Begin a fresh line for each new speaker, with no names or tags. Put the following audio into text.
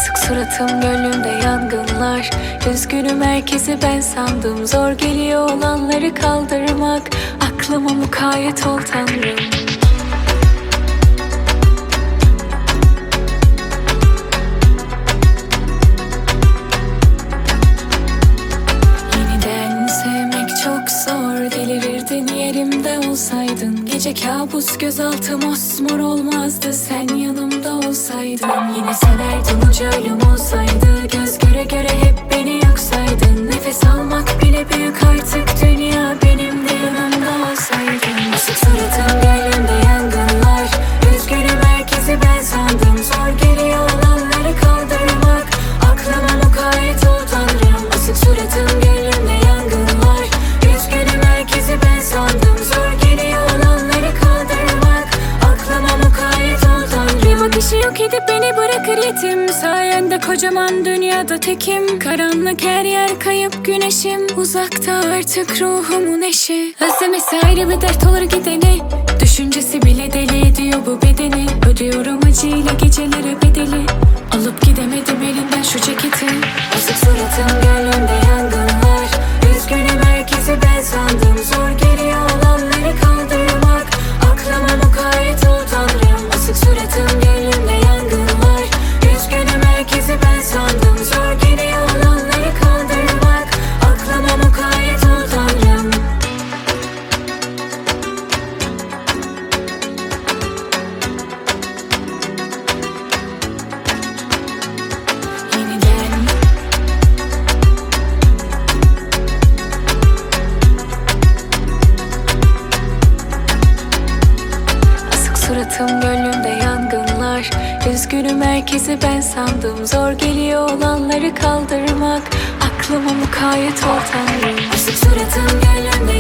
Asık suratım gönlümde yangınlar. Üzgünüm herkesi ben sandım. Zor geliyor olanları kaldırmak. Aklıma mukayyet ol Tanrım. Yeniden sevmek çok zor. Delirirdin yerimde olsaydın. Gece kabus gözaltı mosmor olmazdı sen yanımda olsaydın. Yine severdim ucu ölüm olsaydı. Göz göre göre hep beni yaksaydın. Nefes almak bile büyük artık dünya benim de yanımda olsaydın. Asık suratım gönlümde yangınlar. Üzgünüm herkesi ben sandım. Zor geliyor olanları kaldırmak. Aklıma mukayyet ol Tanrım. Asık suratım gönlümde yangınlar. Üzgünüm herkesi ben sandım. Zor geliyor olanları kaldırmak. Aklıma mukayyet ol Tanrım. Bir bakışı yok edip beni bırakır yetim. Sayende kocaman dünyada tekim. Karanlık her yer kayıp güneşim. Uzakta artık ruhumun eşi. Özlemesi ayrı bir dert olur gideni. Düşüncesi bile deli ediyor bu bedeni. Ödüyorum acıyla gecelere bedeli. Alıp gidemedim elinden şu ceketi. Asık suratım gönlümde yangınlar. Üzgünüm herkesi ben sandım. Zor geliyor olanları kaldırmak. Aklıma mukayyet ol Tanrım. Asık suratım gönlümde yangınlar. Üzgünüm herkesi ben sandım. Zor geliyor olanları kaldırmak. Aklıma mukayyet ol Tanrım. Yeniden asık suratım gönlümde yangınlar. Üzgünüm herkesi ben sandım. Zor geliyor olanları kaldırmak. Aklıma mukayyet ol Tanrım. Asık suratım gönlümde